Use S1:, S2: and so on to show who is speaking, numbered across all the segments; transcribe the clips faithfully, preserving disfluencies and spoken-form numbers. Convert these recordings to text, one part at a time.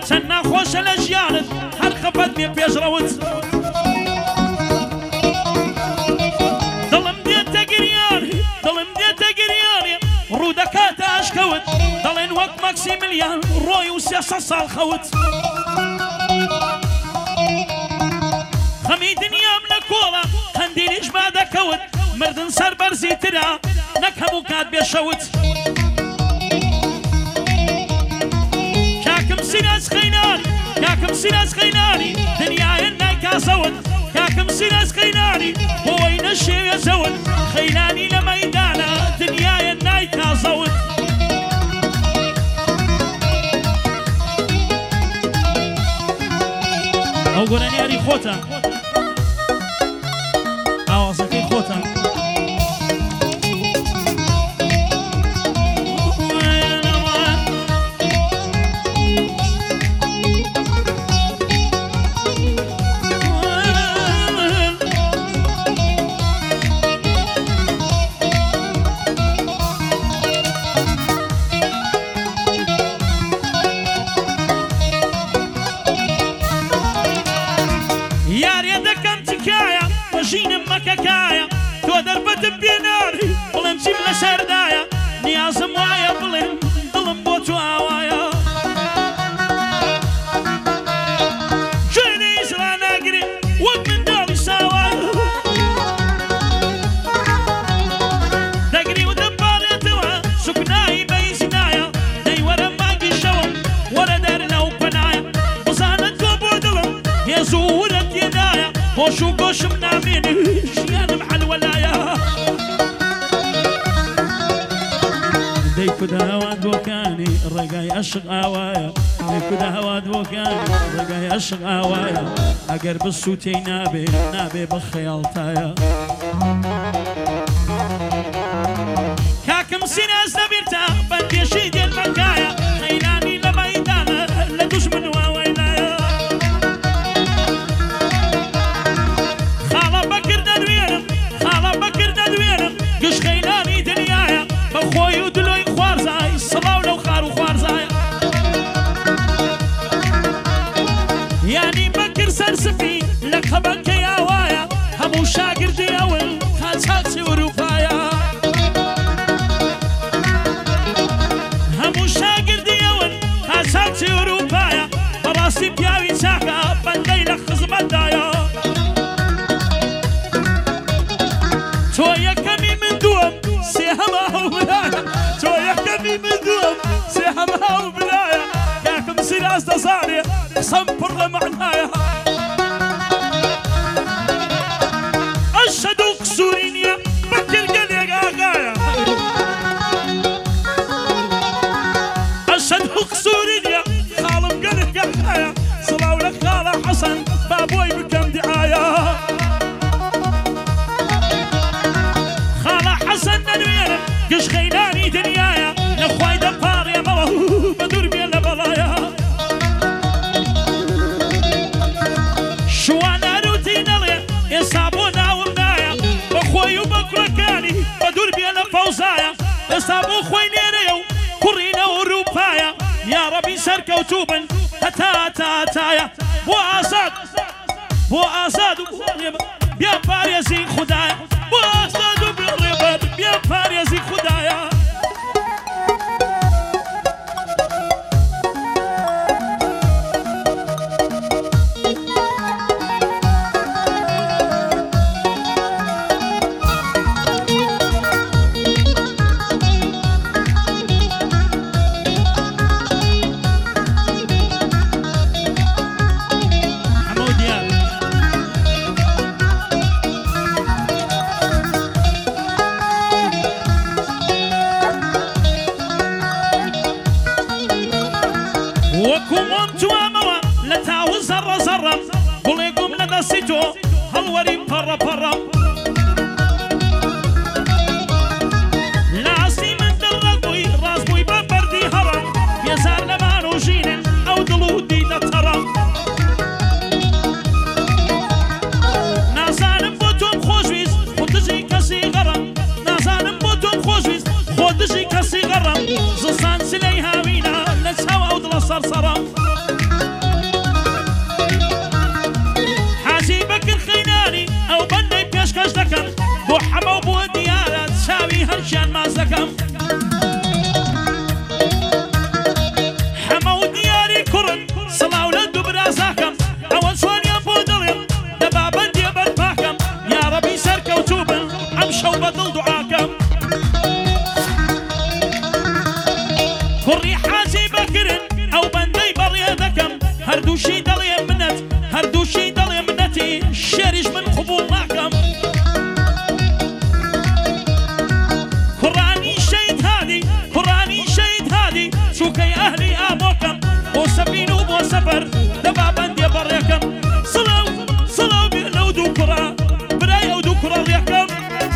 S1: چەند ناخۆشە لە ژیانت هەر خەفەت بێ پێشڕەوت دڵم دێتە گریان دڵم دێتە گریانێ ڕوو دەکاتە ئاشکەوت دەڵێن وەک مەکسیملیان ڕۆی و سێسە ساڵ خەوت خەمی دنیام لە کۆڵە هەندێنیش با دەکەوت مردن سەر بەرزی ترا نەک هەموو کات بێشەوت کاکم سینەس خەینانی کاکم سینەس خەینانی دنیایە نایکاسەوت کاکم سینەس خەینانی بۆی نەشێوێ زەوت خەینانی لە مەیدانە دنیایە نایکاسەوت ئەو گۆرانیاری خۆتە ئاوازەکەی خۆتە ژینم مەکەکایە تۆ دەربەتم پێناری بڵێم چیم لە سەردایە نیازم وایە بڵێم دڵم بۆ تو ئاوایە شوێنەی زرا ناگرێ وەک منداڵی ساوایە دەگری و دەبارێتەوە سوکنایی بەیزنایە دەی وەرە مانگی شەوم وەرە دەر لەو پەنایە بزانە تۆ بۆ دڵم هێز و ورە تێدایە خۆش و گۆشم نامێنی ژیانم حەلوەلایە دەی کودا هەوات بۆکانی ڕێگای عەشق ئاوایە دەی کودا هەوات بۆکانی ڕێگای عەشق ئاوایە ئەگەر بسووتەی نابێ نابێ بە خەیاڵتایە کاکم سینەس دەبیرتە بەندێشی دێن مەکایە خەیرانی لە مەیدانە لە دوژمن واوەیلایە گشت خەیلانی دنیایە بە خۆی و دلۆی خوارزای سڵاو لەو خار و خوارزایە یانی بەکر سەرسفی لە خەبەکەی ئاوایە هەموو شاگردی ئەوڵ خاچاچی وروپایە هەموو شاگردی ئەوڵ خاچاچی وروپایە بەڕاستی پیاوی چاکە بەندەی لە خزمەتدایە تۆ یەکەمی من دووەم سێ هەما هەو برایە تۆ یەکەمی من دووەم سێ هەما هەو برایە کاکم سینەس دەزانێ قسەم پڕ لە معنایە ئەشهەد و قسووری نییە بەکر گەلێک ئاغایە ئەشهەد و قسووری نییە خاڵم گەلێک ئاغایە سڵاو لە خاڵە حەسەن با بۆی بکەم دیعایە حەسەن نەنوێرە گشت خەیلانی دنیایە لەخوای دەپاڕێمەوە بە دوور بێ لە بەڵایە شواناروتی نەڵێ ئێستا بۆ ناوم نایە بە خۆی و بە کوڕەکانی بە دوور بێ لە فەوزایە ئێستا بۆ خۆی نێرەیە و کوڕینەوە ڕووپایە یاڕەبی سەرکەوتوو بن هەتا هەتایە بۆ ئازاد بۆ ئازاد و بیا پارێزی خودایە بۆ ئازاد و بڕێبەر بیا پارێزی خودایە وەکومۆم توامەوە لە تاو زەڕە زەڕەم گوڵێگوم لە دەستی تۆ هەڵوەری پەڕە پەڕەم لاستی من دڵڕەت بووی ڕاست بووی بە بەردی هەڕەم بێزار لەمان و ژینن ئەو دڵ و دیدە تەڕەم نازانم بۆ تۆم خۆشویست خۆ دژی کەسی غەڕەم نازانم بۆ تۆم خۆشویست خۆ دژی کەسی غەڕەم زستان سلەی هاوینە لە چاو ئەو دڵە سەرسەڕەم هەردووشی دەڵێ منەت هەردووشی دەڵێ منەتی شێریش من قبول ناکەم کوڕانی شەید هادی کوڕانی شەید هادی چووکەی ئەهلی ئامۆکەم بۆ سەفین و بۆ سەفەر دەبا بەندێ بەڕێکەم سڵاو سڵاو بێ لەو دوو کوڕە برای ئەو دوو کوڕە ڕێکەم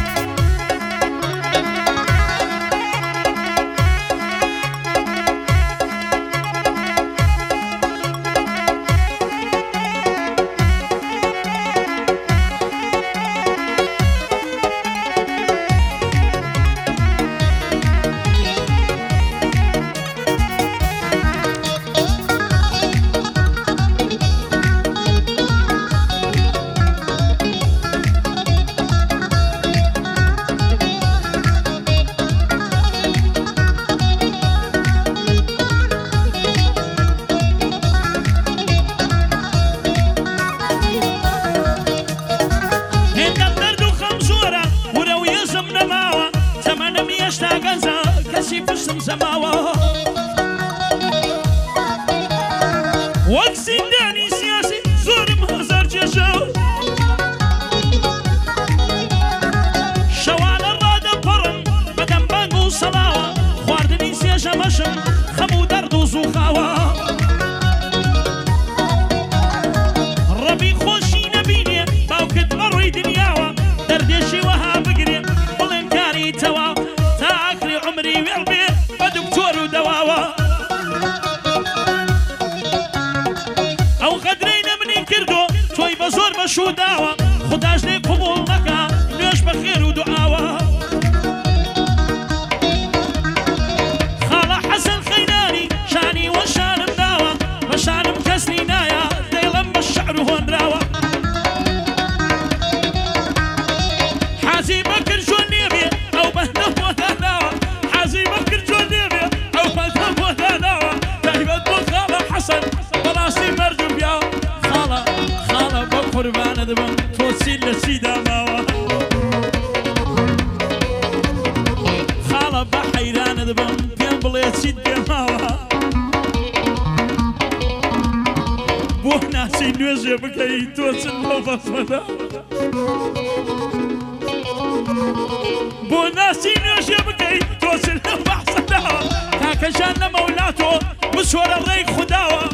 S1: وەک زیندانی سیاسی زۆرم هەزار جێژاو شەوانە ڕادەپەڕم بەدەم بانگ و سەڵاوە خواردنی سێژە مەشم خەم و دەرد و زووخاوە ڕەبی خۆشی نەبینێ باوکت بەڕووی دنیاوە دەردێشی وەها بگرێ بڵێن کاری تەواو تا ئاخری عومری وێڵ بێ بە دکتۆر و دەواوە زۆر بەشوو داوە خودداش لێ قبول نەکا نوێش بە خێر و دوعاوە خاڵە حەسەن خەینانی شانی وە شانم داوە بە شانم کەسنی نایە دەیڵەم بە شەعر و هۆنراوە حازی بەکرد جۆن نێبێ ئەو بەندە بۆ داناوە حازی بەکرد جۆن نێبێ ئەو بەندە بۆ داناوە تایبەت بۆ خاڵە حەسەن بەڕاستی مەرج و پیاوە قوربانە دەبم تۆ چی لە چی داماوە خاڵە بە حەیرانە دەبم پێم بڵێ چیت پێماوە بۆ ناچی نوێژێ بکەی تۆ چن بۆ بەسمەدا بۆ ناچی نوێژێ بکەی تۆ چن لە بەحسەداوە کاکەژان لە مەولاتۆ بچۆرە ڕێی خوداوە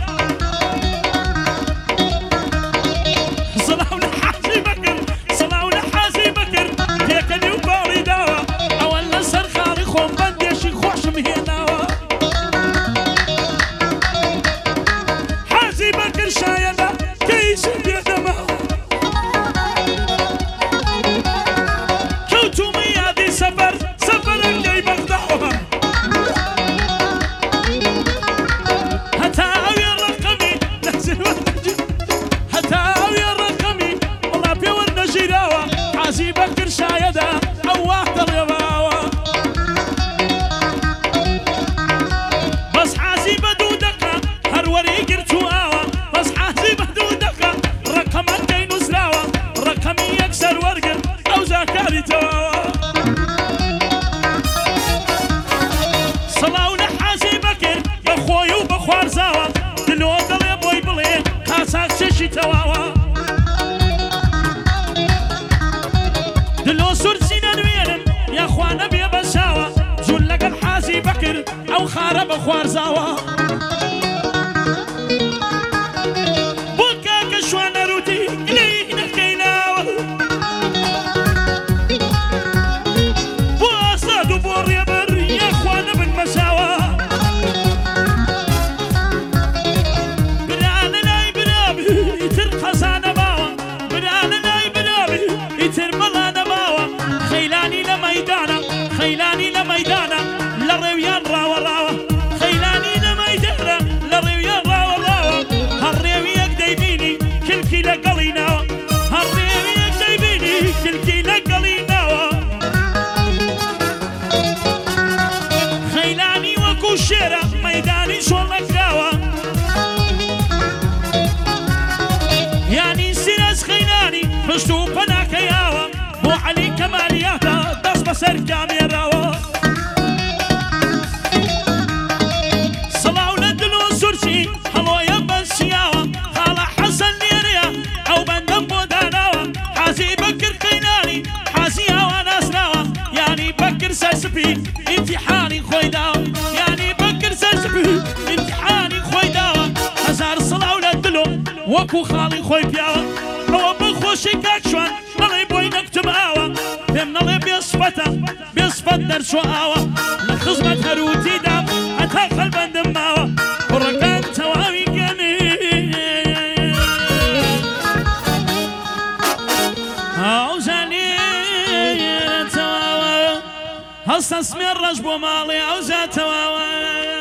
S1: دلۆ سورچینە نوێنن یاخوانە بێ بەشاوە جون لەگەڵ حازی بەکرد ئەو خارە بە خوارزاوە بۆ کاکە شوانە ڕووتی گلەی نەکەیناوە بۆ ئاساد و بۆ ڕێبەر یاخوانە بن مەشاوە برانە لای برابی ئیتر خەزانە باوە برانە لای برابی ئیتر مەڵانە باوە خەیلانی لە مەیدانە خەیلانی لە مەیدانە لە ڕێویان ڕاوە ڕاوە خەیلانی لە مەیدانە لە ڕێویان ڕاوە ڕاوە هەڕێوی یەک دەیبینی کلکی لەگەڵی ناوە هەڕێوی یەک دەیبینی کلکی لەگەڵی ناوە خەیلانی وەکو شێرە مەیدانی شۆڵ نەکراوە یانی سیرەز خەیلانی پشت و پەناکەیاوە بۆ عەلی کەمالیاتە دەست بەسەر کامێراوە سڵاو لە دل و سورچی هەڵۆیە بەسیاوە وەکو خاڵی خۆی پیاوە ئەوە بخۆشی کاکشوان نەڵێ بۆی نەکتب ئاوە پێم نەڵێ بێسپەتە بێسپەت دەرچۆ ئاوە لە خزمەت هەروتیدا هەتا خەلبەندم ماوە کوڕەکان تەواوی گەنێ ئەوزانێ تەواوە هەستە سمێر ڕەش بۆ ماڵێ ئەوزا تەواوە